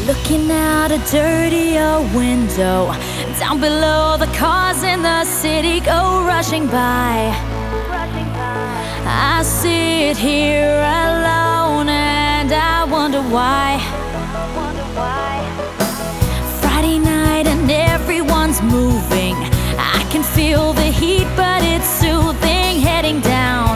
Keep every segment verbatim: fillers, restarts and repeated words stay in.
Looking out a dirty old window, down below the cars in the city go rushing by. I sit here alone and I wonder why. Friday night and everyone's moving. I can feel the heat but it's soothing. Heading down,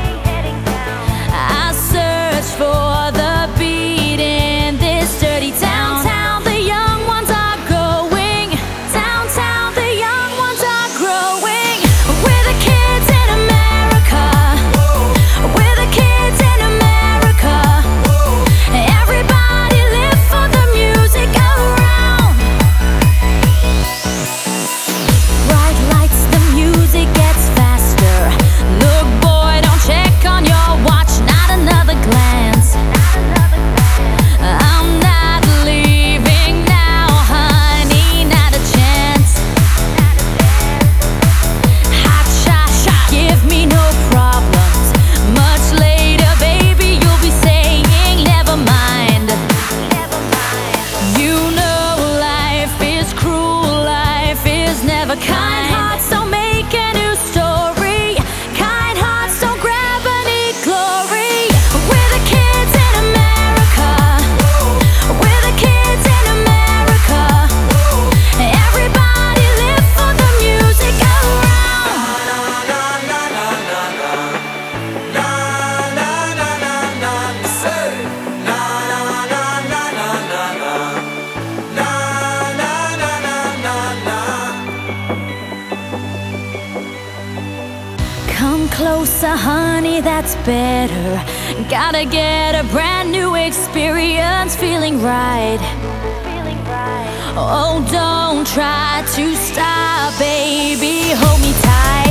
I search for the beat in this dirty town. Downtown, the young ones are going. Downtown, the young ones are growing. We're the kids in America. We're the kids in America. Everybody live for the music around. Bright lights, the music gets faster. Look boy, don't check on your watch, not another glance. I'm not leaving now, honey, not a chance. Hot shot, shot, give me no problems. Much later, baby, you'll be saying never mind. You know life is cruel, life is never kind. Kind hearts don't make a new story. Kind hearts don't grab any glory. We're the kids in America. We're the kids in America. Everybody live for the music around. Come closer, honey, that's better. Gotta get a brand new experience, feeling right. Oh, don't try to stop, baby, hold me tight.